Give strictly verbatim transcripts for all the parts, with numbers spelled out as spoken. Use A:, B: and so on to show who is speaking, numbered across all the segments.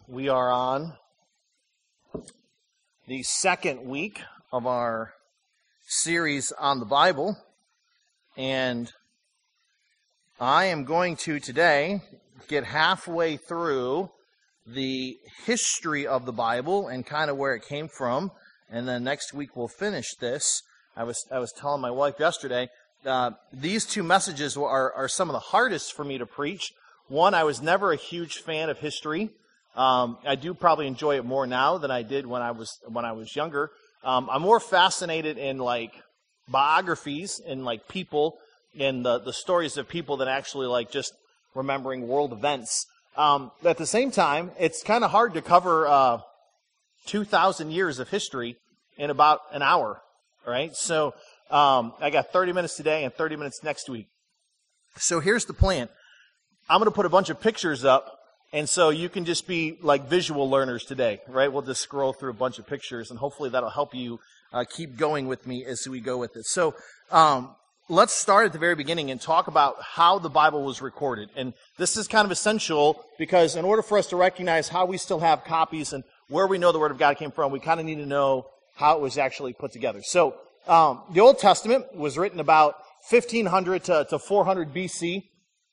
A: We are on the second week of our series on the Bible, and I am going to today get halfway through the history of the Bible and kind of where it came from, and then next week we'll finish this. I was I was telling my wife yesterday, uh, these two messages are, are some of the hardest for me to preach. One, I was never a huge fan of history. Um, I do probably enjoy it more now than I did when I was when I was younger. Um, I'm more fascinated in like biographies and like people and the, the stories of people than actually like just remembering world events. Um, at the same time, it's kind of hard to cover uh, two thousand years of history in about an hour, right? So um, I got thirty minutes today and thirty minutes next week. So here's the plan. I'm going to put a bunch of pictures up. And so you can just be like visual learners today, right? We'll just scroll through a bunch of pictures, and hopefully that'll help you uh, keep going with me as we go with this. So um, let's start at the very beginning and talk about how the Bible was recorded. And this is kind of essential because in order for us to recognize how we still have copies and where we know the Word of God came from, we kind of need to know how it was actually put together. So um, the Old Testament was written about fifteen hundred to, to four hundred B C.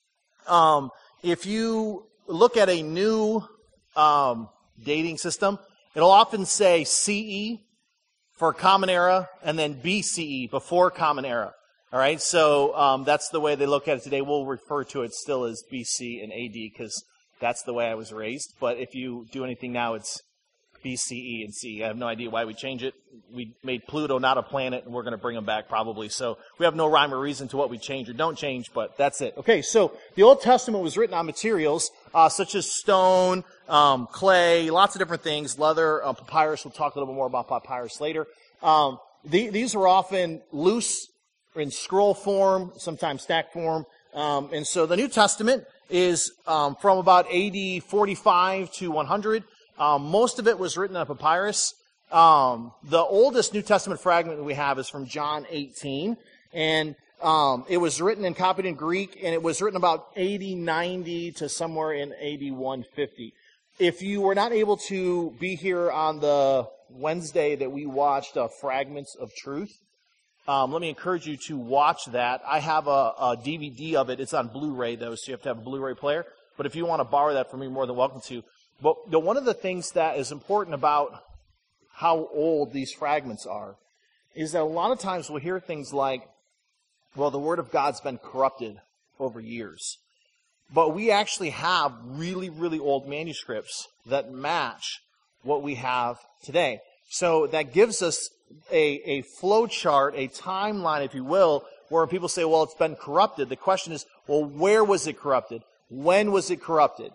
A: Um, if you look at a new um, dating system, it'll often say C E for Common Era and then B C E, before Common Era. All right, so um, that's the way they look at it today. We'll refer to it still as B C and A D because that's the way I was raised. But if you do anything now, it's B C E and C. I have no idea why we change it. We made Pluto not a planet, and we're going to bring him back probably. So we have no rhyme or reason to what we change or don't change, but that's it. Okay, so the Old Testament was written on materials uh, such as stone, um, clay, lots of different things, leather, uh, papyrus. We'll talk a little bit more about papyrus later. Um, the, these were often loose in scroll form, sometimes stack form. Um, and so the New Testament is um, from about A D forty-five to one hundred. Um, most of it was written on papyrus. Um, the oldest New Testament fragment we have is from John eighteen, and um, it was written and copied in Greek, and it was written about A D ninety to somewhere in A D one fifty. If you were not able to be here on the Wednesday that we watched uh, Fragments of Truth, um, let me encourage you to watch that. I have a, a D V D of it. It's on Blu-ray, though, so you have to have a Blu-ray player. But if you want to borrow that from me, you're more than welcome to. But the, one of the things that is important about how old these fragments are is that a lot of times we'll hear things like, well, the Word of God's been corrupted over years. But we actually have really, really old manuscripts that match what we have today. So that gives us a, a flow chart, a timeline, if you will, where people say, well, it's been corrupted. The question is, well, where was it corrupted? When was it corrupted?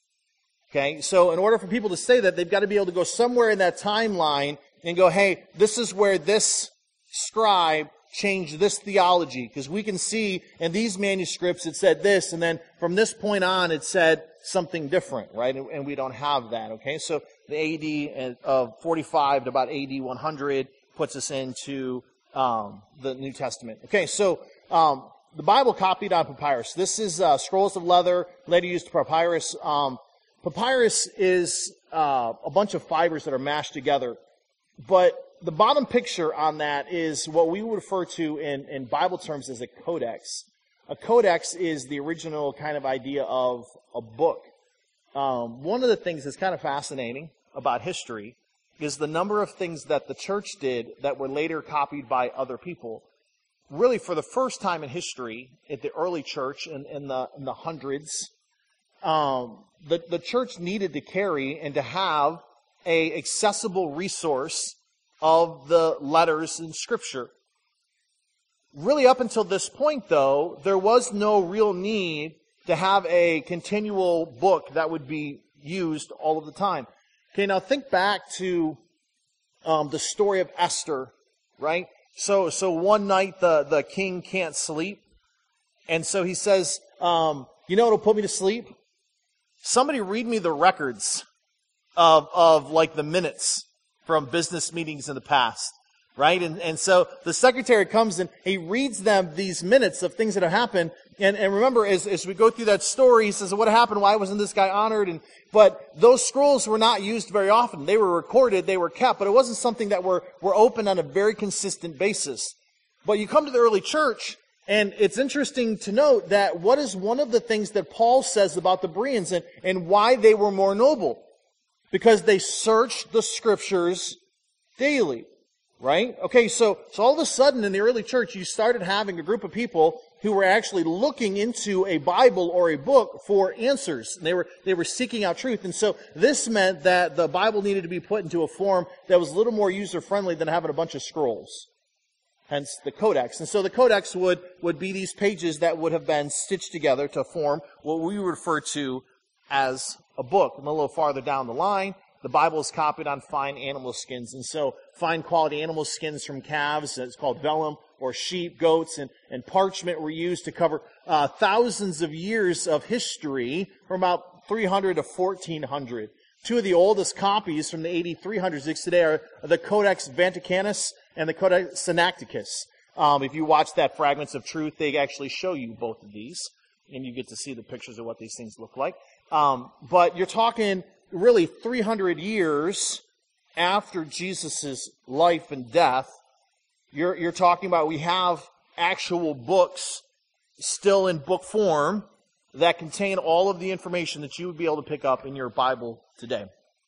A: Okay, so in order for people to say that, they've got to be able to go somewhere in that timeline and go, hey, this is where this scribe changed this theology. Because we can see in these manuscripts it said this, and then from this point on it said something different, right? And, and we don't have that, okay? So the A D of forty-five to about A D one hundred puts us into um, the New Testament. Okay, so um, the Bible copied on papyrus. This is uh, scrolls of leather, later used papyrus. Um, Papyrus is uh, a bunch of fibers that are mashed together, but the bottom picture on that is what we would refer to in, in Bible terms as a codex. A codex is the original kind of idea of a book. Um, one of the things that's kind of fascinating about history is the number of things that the church did that were later copied by other people. Really, for the first time in history, at the early church in, in, the, in the hundreds, Um, the, the church needed to carry and to have a accessible resource of the letters in Scripture. Really up until this point, though, there was no real need to have a continual book that would be used all of the time. Okay, now think back to um, the story of Esther, right? So, so one night the, the king can't sleep, and so he says, um, you know what'll put me to sleep? Somebody read me the records of, of like the minutes from business meetings in the past. right? And, and so the secretary comes and he reads them these minutes of things that have happened. And, and remember, as, as we go through that story, he says, what happened? Why wasn't this guy honored? And, but those scrolls were not used very often. They were recorded, they were kept, but it wasn't something that were, were opened on a very consistent basis. But you come to the early church, and it's interesting to note that what is one of the things that Paul says about the Bereans and, and why they were more noble? Because they searched the scriptures daily, right? Okay, so, so all of a sudden in the early church, you started having a group of people who were actually looking into a Bible or a book for answers. They were, they were seeking out truth. And so this meant that the Bible needed to be put into a form that was a little more user-friendly than having a bunch of scrolls. Hence the codex. And so the codex would, would be these pages that would have been stitched together to form what we would refer to as a book. And a little farther down the line, the Bible is copied on fine animal skins. And so fine quality animal skins from calves, it's called vellum, or sheep, goats, and, and parchment were used to cover uh, thousands of years of history from about three hundred to fourteen hundred. Two of the oldest copies from the A D three hundreds today are the Codex Vaticanus and the Codex Sinaiticus. Um, if you watch that Fragments of Truth, they actually show you both of these, and you get to see the pictures of what these things look like. Um, but you're talking really three hundred years after Jesus' life and death. You're, you're talking about we have actual books still in book form that contain all of the information that you would be able to pick up in your Bible today.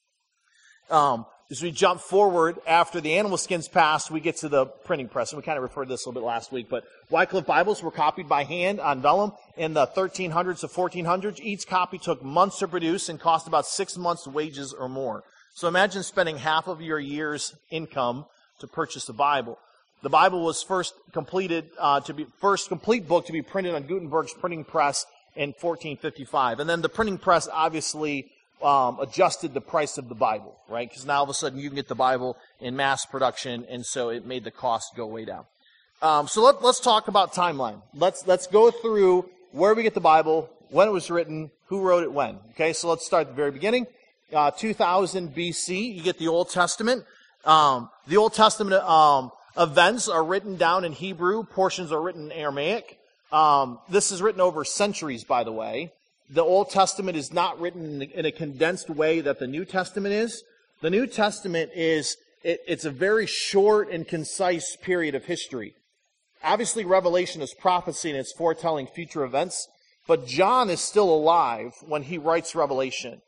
A: Um, as we jump forward after the animal skins passed, we get to the printing press. And we kind of referred to this a little bit last week, but Wycliffe Bibles were copied by hand on vellum in the thirteen hundreds to fourteen hundreds. Each copy took months to produce and cost about six months' wages or more. So imagine spending half of your year's income to purchase a Bible. The Bible was first completed uh, to be first complete book to be printed on Gutenberg's printing press in fourteen fifty-five, and then the printing press obviously um, adjusted the price of the Bible, right? Because now all of a sudden you can get the Bible in mass production, and so it made the cost go way down. Um, so let, let's talk about timeline. Let's let's go through where we get the Bible, when it was written, who wrote it when. Okay, so let's start at the very beginning. Uh, two thousand B C, you get the Old Testament. Um, the Old Testament. Um, Events are written down in Hebrew. Portions are written in Aramaic. Um, this is written over centuries, by the way. The Old Testament is not written in a condensed way that the New Testament is. The New Testament is, it, it's a very short and concise period of history. Obviously, Revelation is prophecy and it's foretelling future events, but John is still alive when he writes Revelation.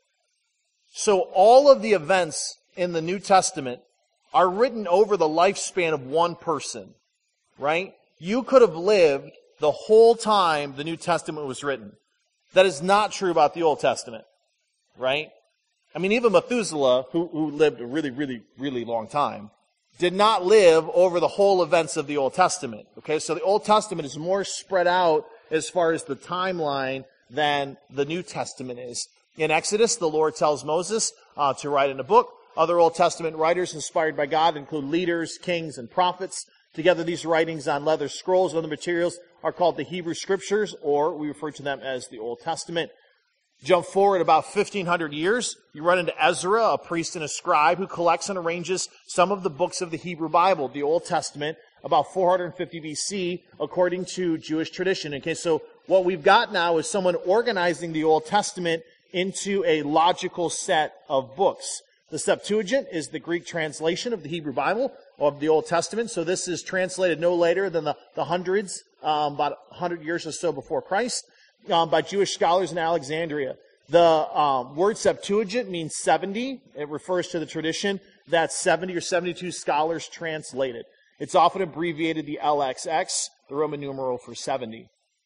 A: So all of the events in the New Testament are written over the lifespan of one person, right? You could have lived the whole time the New Testament was written. That is not true about the Old Testament, right? I mean, even Methuselah, who, who lived a really, really, really long time, did not live over the whole events of the Old Testament, okay? So the Old Testament is more spread out as far as the timeline than the New Testament is. In Exodus, the Lord tells Moses uh, to write in a book. Other Old Testament writers inspired by God include leaders, kings, and prophets. Together, these writings on leather scrolls and other materials are called the Hebrew Scriptures, or we refer to them as the Old Testament. Jump forward about fifteen hundred years, you run into Ezra, a priest and a scribe, who collects and arranges some of the books of the Hebrew Bible, the Old Testament, about four hundred fifty B C, according to Jewish tradition. Okay, so what we've got now is someone organizing the Old Testament into a logical set of books. The Septuagint is the Greek translation of the Hebrew Bible, of the Old Testament. So this is translated no later than the, the hundreds, um, about one hundred years or so before Christ, um, by Jewish scholars in Alexandria. The um, word Septuagint means seventy. It refers to the tradition that seventy or seventy-two scholars translate it. It's often abbreviated the L X X, the Roman numeral for seventy.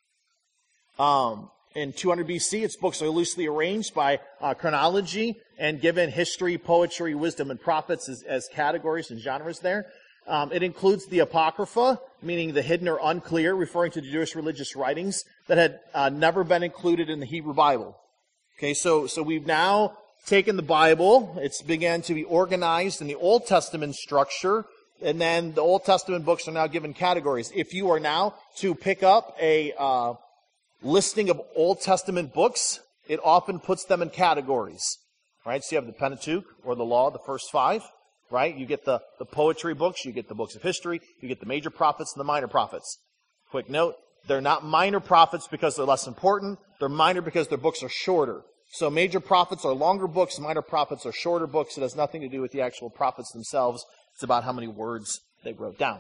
A: Um, in two hundred B C, its books are loosely arranged by uh, chronology and given history, poetry, wisdom, and prophets as, as categories and genres there. Um, it includes the Apocrypha, meaning the hidden or unclear, referring to the Jewish religious writings that had uh, never been included in the Hebrew Bible. Okay, so, so we've now taken the Bible, it's began to be organized in the Old Testament structure, and then the Old Testament books are now given categories. If you are now to pick up a uh, listing of Old Testament books, it often puts them in categories. Right? So you have the Pentateuch, or the Law, the first five. right? You get the, the poetry books, you get the books of history, you get the major prophets and the minor prophets. Quick note, they're not minor prophets because they're less important. They're minor because their books are shorter. So major prophets are longer books, minor prophets are shorter books. It has nothing to do with the actual prophets themselves. It's about how many words they wrote down.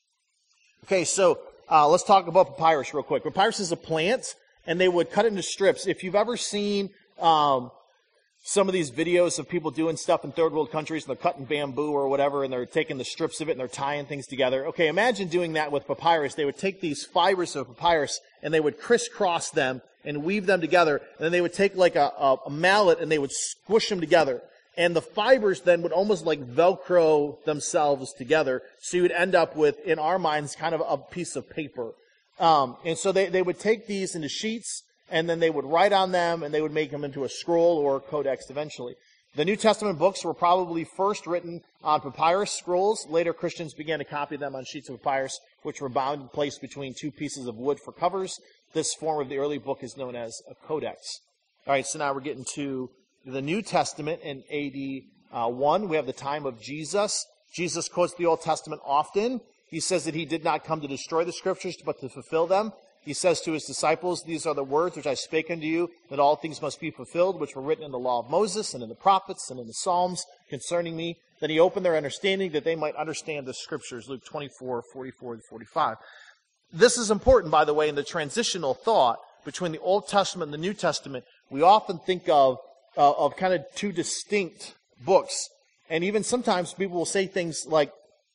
A: Okay, so uh, let's talk about papyrus real quick. Papyrus is a plant, and they would cut it into strips. If you've ever seen um, some of these videos of people doing stuff in third world countries, and they're cutting bamboo or whatever, and they're taking the strips of it and they're tying things together. Okay, imagine doing that with papyrus. They would take these fibers of papyrus and they would crisscross them and weave them together. And then they would take like a, a, a mallet and they would squish them together. And the fibers then would almost like Velcro themselves together. So you would end up with, in our minds, kind of a piece of paper. Um, and so they, they would take these into sheets, and then they would write on them, and they would make them into a scroll or a codex eventually. The New Testament books were probably first written on papyrus scrolls. Later, Christians began to copy them on sheets of papyrus, which were bound and placed between two pieces of wood for covers. This form of the early book is known as a codex. All right, so now we're getting to the New Testament in A D uh, one. We have the time of Jesus. Jesus quotes the Old Testament often. He says that he did not come to destroy the Scriptures, but to fulfill them. He says to his disciples, "These are the words which I spake unto you, that all things must be fulfilled, which were written in the law of Moses, and in the prophets, and in the Psalms, concerning me." Then he opened their understanding, that they might understand the Scriptures. Luke twenty-four, forty-four and forty-five. This is important, by the way, in the transitional thought between the Old Testament and the New Testament. We often think of, uh, of kind of two distinct books. And even sometimes people will say things like,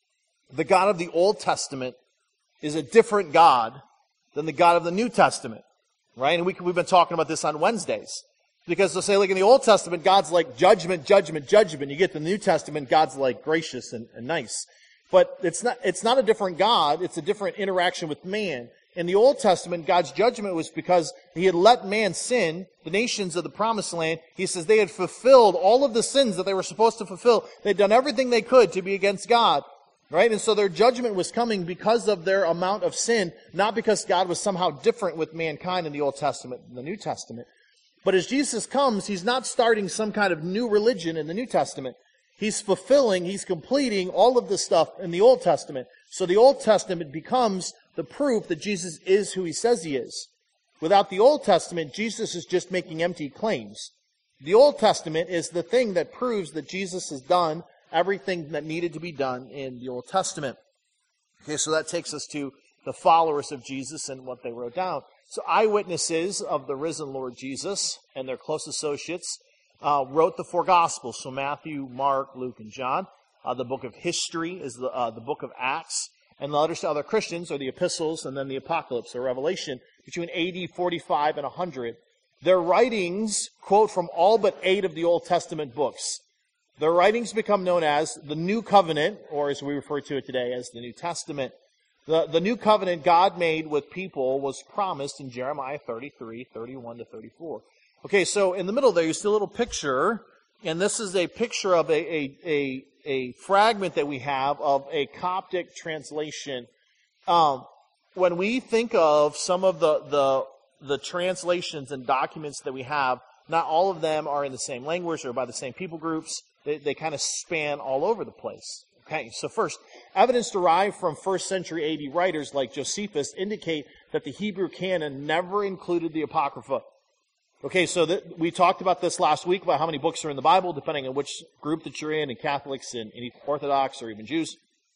A: the God of the Old Testament is a different God than the God of the New Testament, right? And we, we've been talking about this on Wednesdays. Because they'll say, like in the Old Testament, God's like judgment, judgment, judgment. You get the New Testament, God's like gracious and, and nice. But it's not, it's not a different God, it's a different interaction with man. In the Old Testament, God's judgment was because he had let man sin, the nations of the Promised Land. He says they had fulfilled all of the sins that they were supposed to fulfill. They'd done everything they could to be against God. Right? And so their judgment was coming because of their amount of sin, not because God was somehow different with mankind in the Old Testament than the New Testament. But as Jesus comes, he's not starting some kind of new religion in the New Testament. He's fulfilling, he's completing all of the stuff in the Old Testament. So the Old Testament becomes the proof that Jesus is who he says he is. Without the Old Testament, Jesus is just making empty claims. The Old Testament is the thing that proves that Jesus has done everything that needed to be done in the Old Testament. Okay, so that takes us to the followers of Jesus and what they wrote down. So eyewitnesses of the risen Lord Jesus and their close associates uh, wrote the four Gospels. So Matthew, Mark, Luke, and John. Uh, the book of history is the, uh, the book of Acts. And the letters to other Christians are the epistles and then the Apocalypse or Revelation between A D forty-five and one hundred. Their writings quote from all but eight of the Old Testament books. Their writings become known as the New Covenant, or as we refer to it today, as the New Testament. The, the New Covenant God made with people was promised in Jeremiah thirty-three, thirty-one to thirty-four. Okay, so in the middle there you see a little picture, and this is a picture of a, a, a, a fragment that we have of a Coptic translation. Um, when we think of some of the, the, the translations and documents that we have, not all of them are in the same language or by the same people groups. They, they kind of span all over the place. Okay, so first, evidence derived from first century A D writers like Josephus indicate that the Hebrew canon never included the Apocrypha. Okay, so that, we talked about this last week about how many books are in the Bible, depending on which group that you're in, and Catholics and, and Orthodox or even Jews.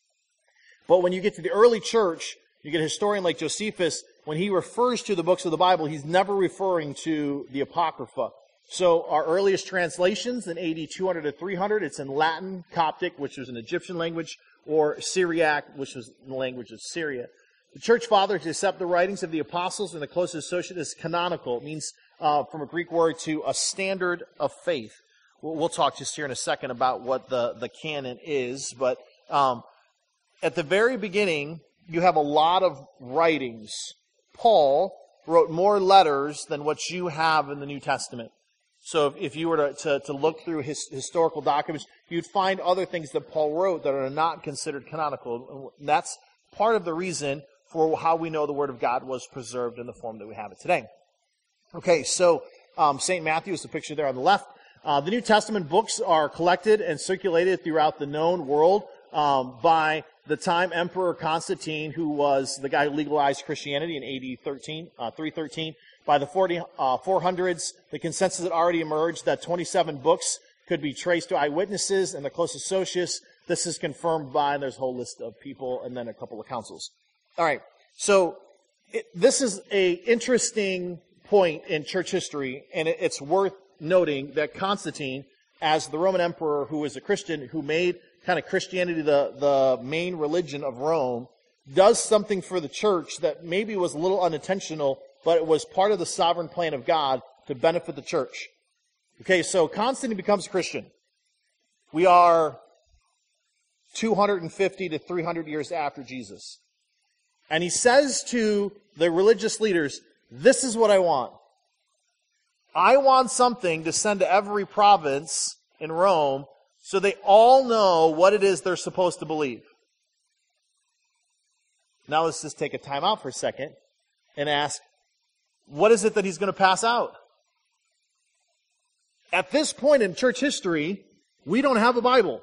A: But when you get to the early church, you get a historian like Josephus, when he refers to the books of the Bible, he's never referring to the Apocrypha. So our earliest translations in A D two hundred to three hundred, it's in Latin, Coptic, which was an Egyptian language, or Syriac, which was the language of Syria. The church fathers accept the writings of the apostles and the closest associate as canonical. It means, uh, from a Greek word, to a standard of faith. We'll, we'll talk just here in a second about what the, the canon is, but um, at the very beginning, you have a lot of writings. Paul wrote more letters than what you have in the New Testament. So if, if you were to, to, to look through his historical documents, you'd find other things that Paul wrote that are not considered canonical. And that's part of the reason for how we know the Word of God was preserved in the form that we have it today. Okay, so um, Saint Matthew is the picture there on the left.
B: Uh, the New Testament books are collected and circulated throughout the known world um, by the time Emperor Constantine, who was the guy who legalized Christianity in A D thirteen, uh, three thirteen. By the forty, uh, four hundreds, the consensus had already emerged that twenty-seven books could be traced to eyewitnesses and the close associates. This is confirmed by, there's a whole list of people and then a couple of councils. All right, so it, this is a interesting point in church history, and it, it's worth noting that Constantine, as the Roman emperor who was a Christian, who made kind of Christianity the, the main religion of Rome, does something for the church that maybe was a little unintentional, but it was part of the sovereign plan of God to benefit the church. Okay, so Constantine becomes a Christian. We are two hundred fifty to three hundred years after Jesus. And he says to the religious leaders, this is what I want. I want something to send to every province in Rome so they all know what it is they're supposed to believe. Now let's just take a time out for a second and ask, what is it that he's going to pass out? At this point in church history, we don't have a Bible.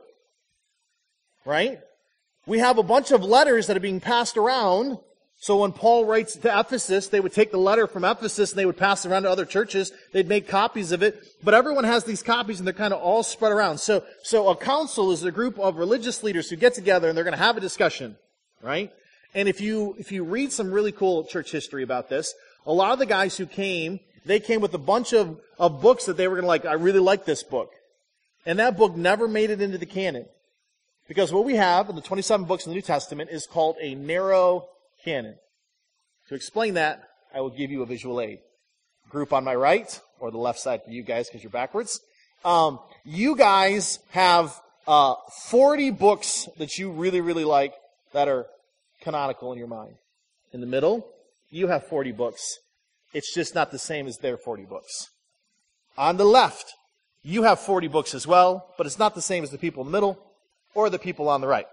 B: Right? We have a bunch of letters that are being passed around. So when Paul writes to Ephesus, they would take the letter from Ephesus and they would pass it around to other churches. They'd make copies of it. But everyone has these copies and they're kind of all spread around. So, so a council is a group of religious leaders who get together and they're going to have a discussion. Right? And if you, if you read some really cool church history about this, a lot of the guys who came, they came with a bunch of, of books that they were going to like, I really like this book. And that book never made it into the canon. Because what we have in the twenty-seven books in the New Testament is called a narrow canon. To explain that, I will give you a visual aid. Group on my right, or the left side for you guys because you're backwards. Um, you guys have uh, forty books that you really, really like that are canonical in your mind. In the middle, you have forty books. It's just not the same as their forty books. On the left, you have forty books as well, but it's not the same as the people in the middle or the people on the right.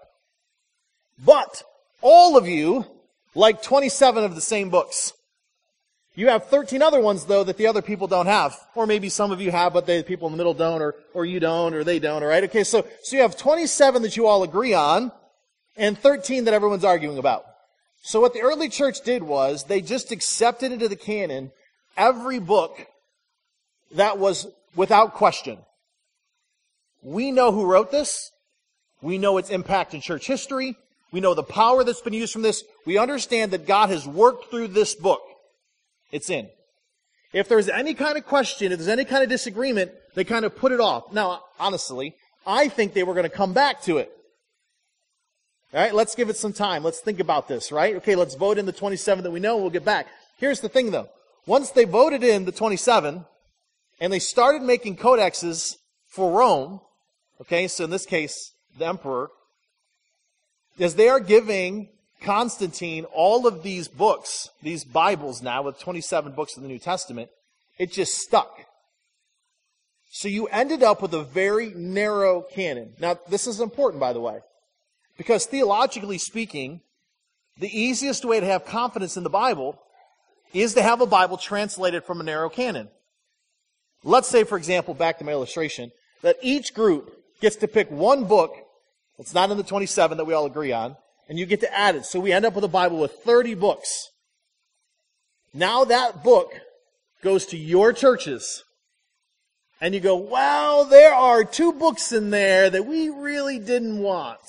B: But all of you like twenty-seven of the same books. You have thirteen other ones, though, that the other people don't have. Or maybe some of you have, but the people in the middle don't, or, or you don't, or they don't, all right? Okay, so, so you have twenty-seven that you all agree on, and thirteen that everyone's arguing about. So what the early church did was, they just accepted into the canon every book that was without question. We know who wrote this. We know its impact in church history. We know the power that's been used from this. We understand that God has worked through this book. It's in. If there's any kind of question, if there's any kind of disagreement, they kind of put it off. Now, honestly, I think they were going to come back to it. All right, let's give it some time. Let's think about this, right? Okay, let's vote in the twenty-seven that we know, and we'll get back. Here's the thing, though. Once they voted in the twenty-seven, and they started making codexes for Rome, okay, so in this case, the emperor, as they are giving Constantine all of these books, these Bibles now with twenty-seven books of the New Testament, it just stuck. So you ended up with a very narrow canon. Now, this is important, by the way, because theologically speaking, the easiest way to have confidence in the Bible is to have a Bible translated from a narrow canon. Let's say, for example, back to my illustration, that each group gets to pick one book that's not in the twenty-seven that we all agree on, and you get to add it. So we end up with a Bible with thirty books. Now that book goes to your churches. And you go, well, there are two books in there that we really didn't want.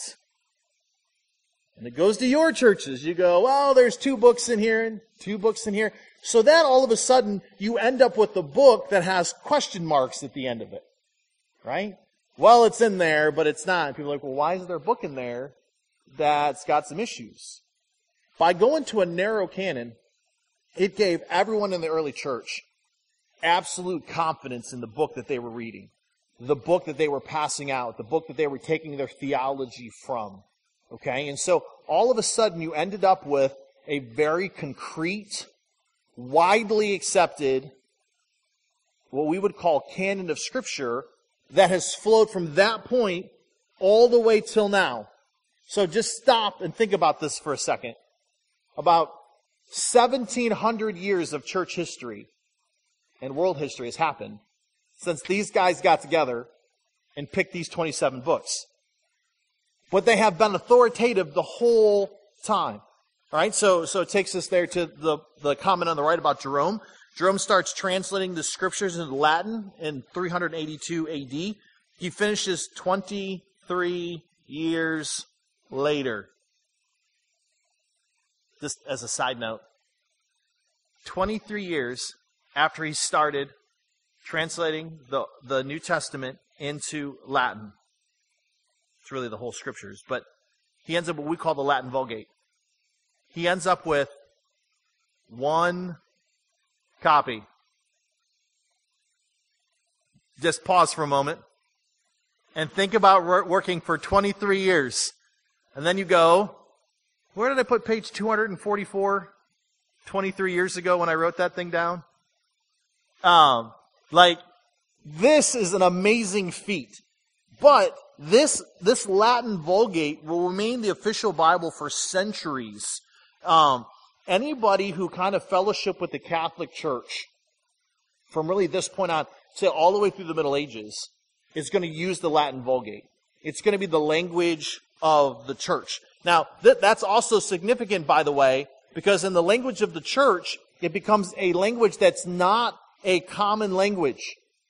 B: And it goes to your churches. You go, well, there's two books in here and two books in here. So then all of a sudden, you end up with the book that has question marks at the end of it. Right? Well, it's in there, but it's not. And people are like, well, why is there a book in there that's got some issues? By going to a narrow canon, it gave everyone in the early church absolute confidence in the book that they were reading, the book that they were passing out, the book that they were taking their theology from. Okay? And so all of a sudden you ended up with a very concrete, widely accepted, what we would call canon of Scripture that has flowed from that point all the way till now. So just stop and think about this for a second. About seventeen hundred years of church history and world history has happened since these guys got together and picked these twenty-seven books. But they have been authoritative the whole time. All right, so so it takes us there to the, the comment on the right about Jerome. Jerome starts translating the scriptures into Latin in three eighty-two A D. He finishes twenty-three years later. Just as a side note, twenty-three years after he started translating the, the New Testament into Latin. It's really the whole scriptures, but he ends up with what we call the Latin Vulgate. He ends up with one copy. Just pause for a moment and think about working for twenty-three years. And then you go, where did I put page two forty-four twenty-three years ago when I wrote that thing down? Um, like, this is an amazing feat. But this, this Latin Vulgate will remain the official Bible for centuries. Um, anybody who kind of fellowship with the Catholic Church from really this point on, say all the way through the Middle Ages, is going to use the Latin Vulgate. It's going to be the language of the church. Now, th- that's also significant, by the way, because in the language of the church, it becomes a language that's not a common language.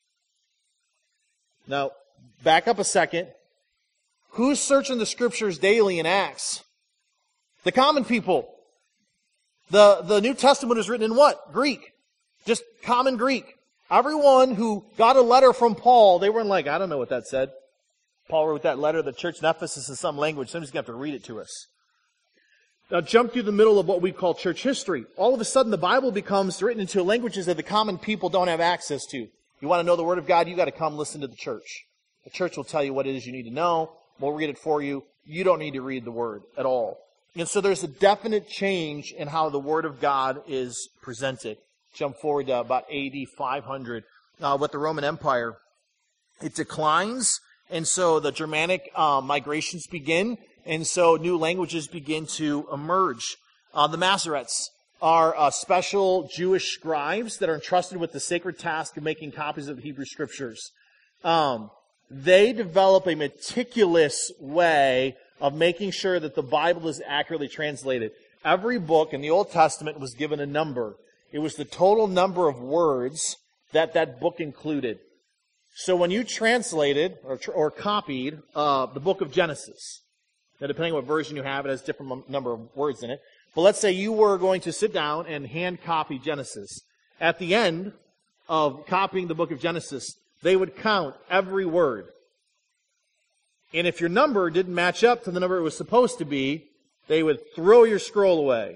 B: Now, back up a second. Who's searching the scriptures daily in Acts? The common people. The, the New Testament is written in what? Greek. Just common Greek. Everyone who got a letter from Paul, they weren't like, I don't know what that said. Paul wrote that letter to the church in Ephesus in some language. Somebody's going to have to read it to us. Now jump through the middle of what we call church history. All of a sudden the Bible becomes written into languages that the common people don't have access to. You want to know the Word of God, you got to come listen to the church. The church will tell you what it is you need to know. We'll read it for you. You don't need to read the Word at all. And so there's a definite change in how the Word of God is presented. Jump forward to about A D five hundred uh, with the Roman Empire. It declines, and so the Germanic uh, migrations begin, and so new languages begin to emerge. Uh, the Masoretes are uh, special Jewish scribes that are entrusted with the sacred task of making copies of the Hebrew Scriptures. Um, they develop a meticulous way of making sure that the Bible is accurately translated. Every book in the Old Testament was given a number. It was the total number of words that that book included. So when you translated or, or copied uh, the book of Genesis, now depending on what version you have, it has a different number of words in it. But let's say you were going to sit down and hand copy Genesis. At the end of copying the book of Genesis, they would count every word. And if your number didn't match up to the number it was supposed to be, they would throw your scroll away.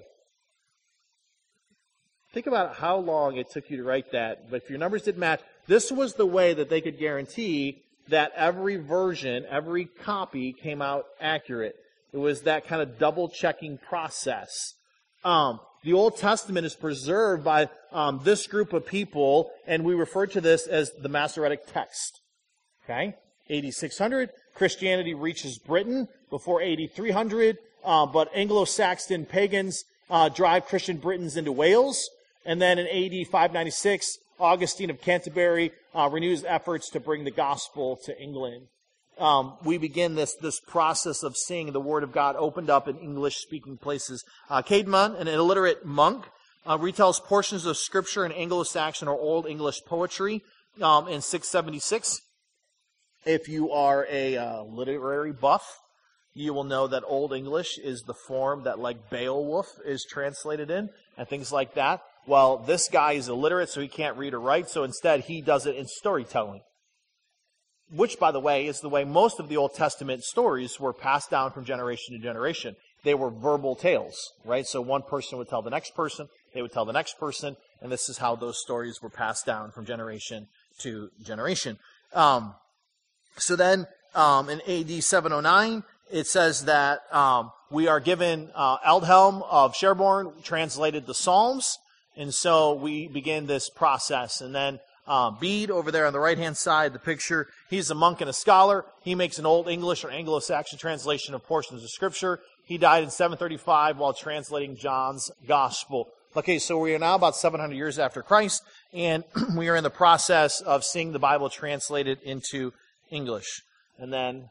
B: Think about how long it took you to write that. But if your numbers didn't match, this was the way that they could guarantee that every version, every copy came out accurate. It was that kind of double-checking process. Um, the Old Testament is preserved by um, this group of people, and we refer to this as the Masoretic text. Okay? A D six hundred, Christianity reaches Britain before A D three hundred, uh, but Anglo-Saxon pagans uh, drive Christian Britons into Wales. And then in A D five ninety-six, Augustine of Canterbury uh, renews efforts to bring the gospel to England. Um, we begin this this process of seeing the Word of God opened up in English-speaking places. Uh, Caedmon, an illiterate monk, uh, retells portions of Scripture in Anglo-Saxon or Old English poetry um, in six seventy-six. If you are a uh, literary buff, you will know that Old English is the form that, like, Beowulf is translated in, and things like that. Well, this guy is illiterate, so he can't read or write, so instead he does it in storytelling. Which, by the way, is the way most of the Old Testament stories were passed down from generation to generation. They were verbal tales, right? So one person would tell the next person, they would tell the next person, and this is how those stories were passed down from generation to generation. Um, so then, um, in A D seven oh nine, it says that um, we are given uh, Aldhelm of Sherborne translated the Psalms, and so we begin this process. And then uh, Bede, over there on the right-hand side, the picture, he's a monk and a scholar. He makes an Old English or Anglo-Saxon translation of portions of Scripture. He died in seven thirty-five while translating John's Gospel. Okay, so we are now about seven hundred years after Christ, and we are in the process of seeing the Bible translated into English. And then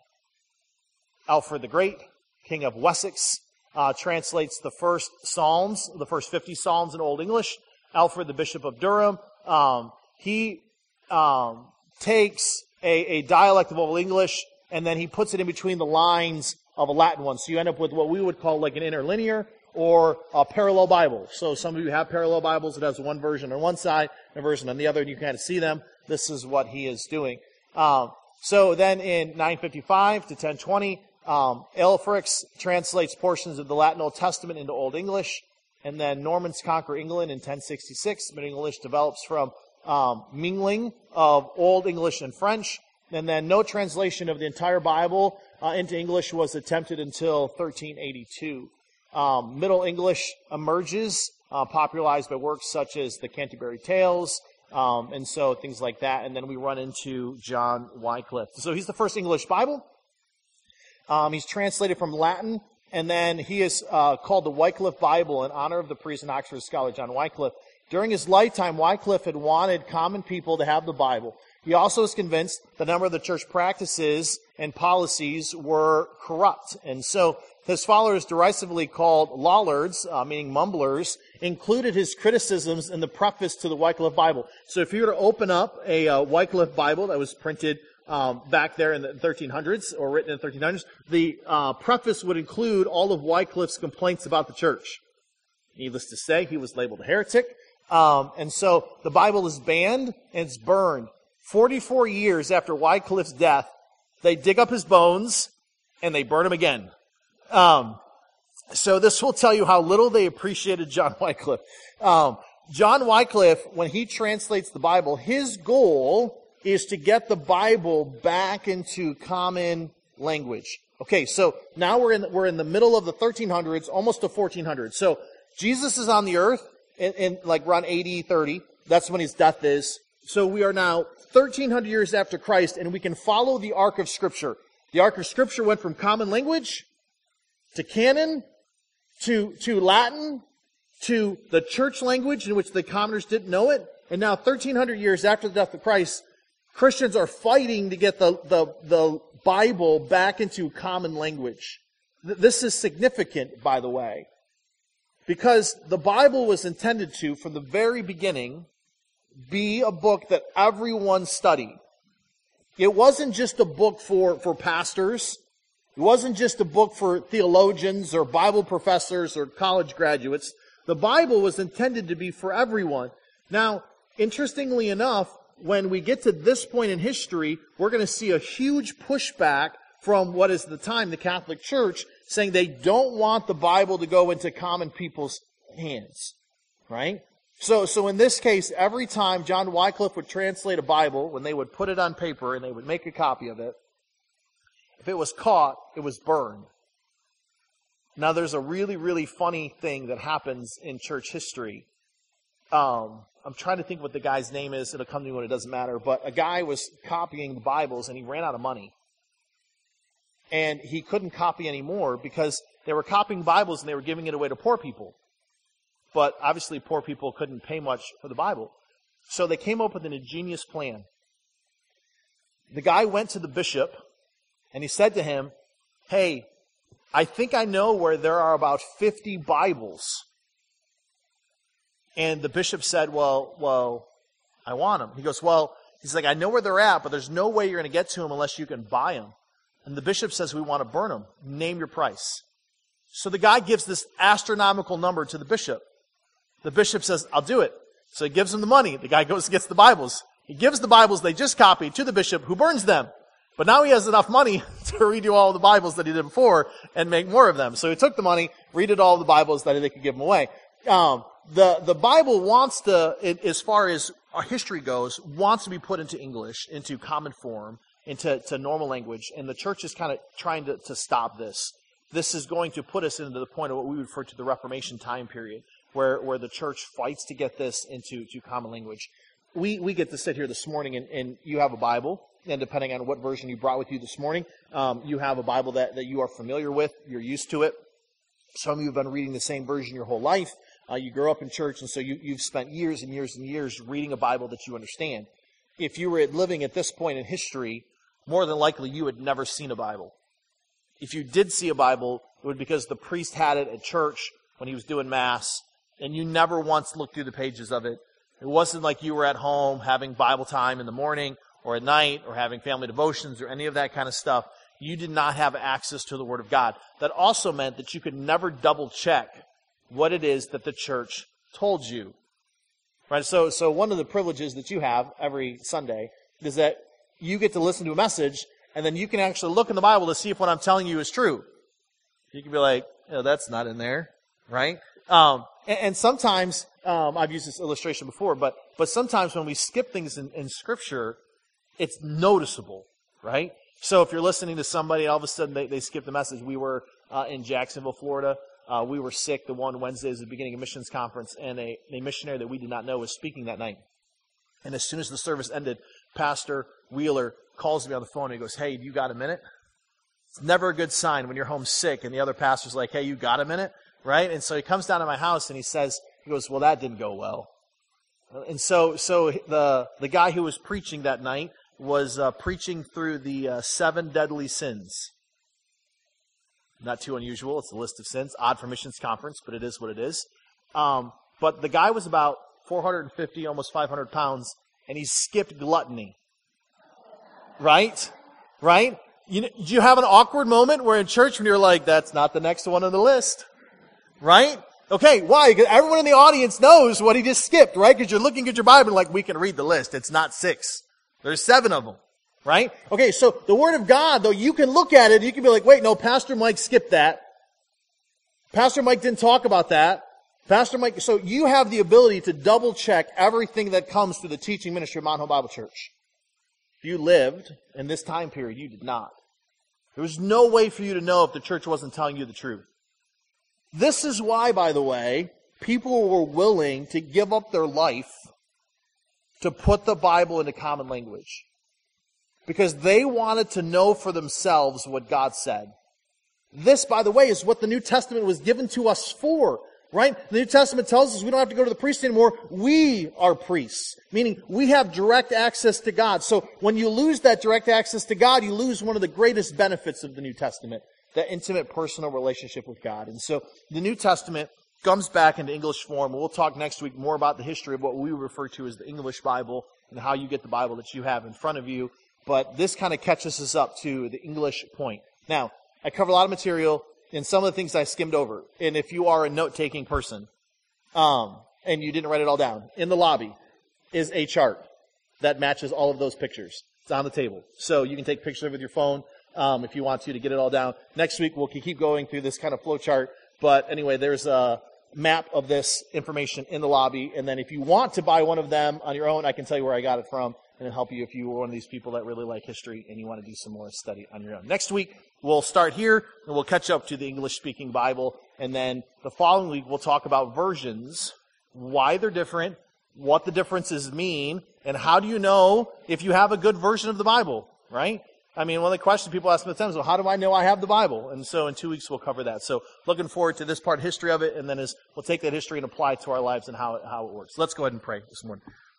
B: Alfred the Great, King of Wessex, uh, translates the first Psalms, the first fifty Psalms in Old English. Alfred, the Bishop of Durham, um, he um, takes a, a dialect of Old English, and then he puts it in between the lines of a Latin one. So you end up with what we would call like an interlinear or a parallel Bible. So some of you have parallel Bibles. It has one version on one side and a version on the other, and you kind of see them. This is what he is doing. Um, so then in nine fifty-five to ten twenty, um, Ælfric translates portions of the Latin Old Testament into Old English. And then Normans conquer England in ten sixty-six. Middle English develops from um, mingling of Old English and French. And then no translation of the entire Bible uh, into English was attempted until thirteen eighty-two. Um, Middle English emerges, uh, popularized by works such as the Canterbury Tales, um, and so things like that. And then we run into John Wycliffe. So he's the first English Bible. Um, he's translated from Latin. And then he is uh, called the Wycliffe Bible in honor of the priest and Oxford scholar John Wycliffe. During his lifetime, Wycliffe had wanted common people to have the Bible. He also was convinced the number of the church practices and policies were corrupt. And so his followers, derisively called Lollards, uh, meaning mumblers, included his criticisms in the preface to the Wycliffe Bible. So if you were to open up a uh, Wycliffe Bible that was printed Um, back there in the thirteen hundreds, or written in the thirteen hundreds, the uh, preface would include all of Wycliffe's complaints about the church. Needless to say, he was labeled a heretic. Um, and so the Bible is banned and it's burned. forty-four years after Wycliffe's death, they dig up his bones and they burn him again. Um, so this will tell you how little they appreciated John Wycliffe. Um, John Wycliffe, when he translates the Bible, his goal is to get the Bible back into common language. Okay, so now we're in we're in the middle of the thirteen hundreds, almost to fourteen hundred. So Jesus is on the earth in, in like around A D thirty. That's when his death is. So we are now thirteen hundred years after Christ, and we can follow the arc of Scripture. The arc of Scripture went from common language to canon to to Latin to the church language in which the commoners didn't know it, and now thirteen hundred years after the death of Christ, Christians are fighting to get the, the, the Bible back into common language. This is significant, by the way, because the Bible was intended to, from the very beginning, be a book that everyone studied. It wasn't just a book for, for pastors. It wasn't just a book for theologians or Bible professors or college graduates. The Bible was intended to be for everyone. Now, interestingly enough, when we get to this point in history, we're going to see a huge pushback from what is at the time the Catholic Church, saying they don't want the Bible to go into common people's hands. Right? So, so in this case, every time John Wycliffe would translate a Bible, when they would put it on paper and they would make a copy of it, if it was caught, it was burned. Now there's a really, really funny thing that happens in church history. Um, I'm trying to think what the guy's name is. It'll come to me when it doesn't matter. But a guy was copying the Bibles and he ran out of money. And he couldn't copy anymore because they were copying Bibles and they were giving it away to poor people. But obviously poor people couldn't pay much for the Bible. So they came up with an ingenious plan. The guy went to the bishop and he said to him, "Hey, I think I know where there are about fifty Bibles." And the bishop said, well, well, I want them. He goes, well, he's like, I know where they're at, but there's no way you're going to get to them unless you can buy them. And the bishop says, we want to burn them. Name your price. So the guy gives this astronomical number to the bishop. The bishop says, I'll do it. So he gives him the money. The guy goes and gets the Bibles. He gives the Bibles they just copied to the bishop, who burns them. But now he has enough money to redo all the Bibles that he did before and make more of them. So he took the money, redid all the Bibles that they could give them away. Um, The, the Bible wants to, it, as far as our history goes, wants to be put into English, into common form, into to normal language. And the church is kind of trying to, to stop this. This is going to put us into the point of what we refer to the Reformation time period, where, where the church fights to get this into to common language. We, we get to sit here this morning and, and you have a Bible, and depending on what version you brought with you this morning, um, you have a Bible that, that you are familiar with, you're used to it. Some of you have been reading the same version your whole life. Uh, you grow up in church, and so you, you've spent years and years and years reading a Bible that you understand. If you were living at this point in history, more than likely you had never seen a Bible. If you did see a Bible, it would be because the priest had it at church when he was doing Mass, and you never once looked through the pages of it. It wasn't like you were at home having Bible time in the morning or at night or having family devotions or any of that kind of stuff. You did not have access to the Word of God. That also meant that you could never double check what it is that the church told you. Right? So, so one of the privileges that you have every Sunday is that you get to listen to a message, and then you can actually look in the Bible to see if what I'm telling you is true. You can be like, oh, that's not in there, right? Um, and, and sometimes, um, I've used this illustration before, but but sometimes when we skip things in, in Scripture, it's noticeable, right? So if you're listening to somebody, all of a sudden they, they skip the message. We were uh, in Jacksonville, Florida. Uh, we were sick the one Wednesday is the beginning of missions conference, and a, a missionary that we did not know was speaking that night. And as soon as the service ended, Pastor Wheeler calls me on the phone and he goes, hey, you got a minute? It's never a good sign when you're home sick and the other pastor's like, hey, you got a minute? Right? And so he comes down to my house and he says, he goes, well, that didn't go well. And so so the the guy who was preaching that night was uh, preaching through the uh, seven deadly sins. Not too unusual. It's a list of sins. Odd for missions conference, but it is what it is. Um, but the guy was about four hundred fifty, almost five hundred pounds, and he skipped gluttony. Right? Right? You know, do you have an awkward moment where in church when you're like, that's not the next one on the list? Right? Okay, why? Because everyone in the audience knows what he just skipped, right? Because you're looking at your Bible and like, we can read the list. It's not six. There's seven of them. Right? Okay, so the Word of God, though, you can look at it, you can be like, wait, no, Pastor Mike skipped that. Pastor Mike didn't talk about that. Pastor Mike, so you have the ability to double check everything that comes through the teaching ministry of Mount Hope Bible Church. If you lived in this time period, you did not. There was no way for you to know if the church wasn't telling you the truth. This is why, by the way, people were willing to give up their life to put the Bible into common language. Because they wanted to know for themselves what God said. This, by the way, is what the New Testament was given to us for. Right? The New Testament tells us we don't have to go to the priest anymore. We are priests. Meaning we have direct access to God. So when you lose that direct access to God, you lose one of the greatest benefits of the New Testament. That intimate personal relationship with God. And so the New Testament comes back into English form. We'll talk next week more about the history of what we refer to as the English Bible and how you get the Bible that you have in front of you. But this kind of catches us up to the English point. Now, I cover a lot of material, and some of the things I skimmed over. And if you are a note-taking person, um, and you didn't write it all down, in the lobby is a chart that matches all of those pictures. It's on the table. So you can take pictures of it with your phone um, if you want to, to get it all down. Next week, we'll keep going through this kind of flow chart. But anyway, there's a map of this information in the lobby. And then if you want to buy one of them on your own, I can tell you where I got it from. And it'll help you if you were one of these people that really like history and you want to do some more study on your own. Next week, we'll start here and we'll catch up to the English-speaking Bible. And then the following week, we'll talk about versions, why they're different, what the differences mean, and how do you know if you have a good version of the Bible, right? I mean, one of the questions people ask me at the time is, well, how do I know I have the Bible? And so in two weeks, we'll cover that. So looking forward to this part, history of it, and then as we'll take that history and apply it to our lives and how it, how it works. Let's go ahead and pray this morning.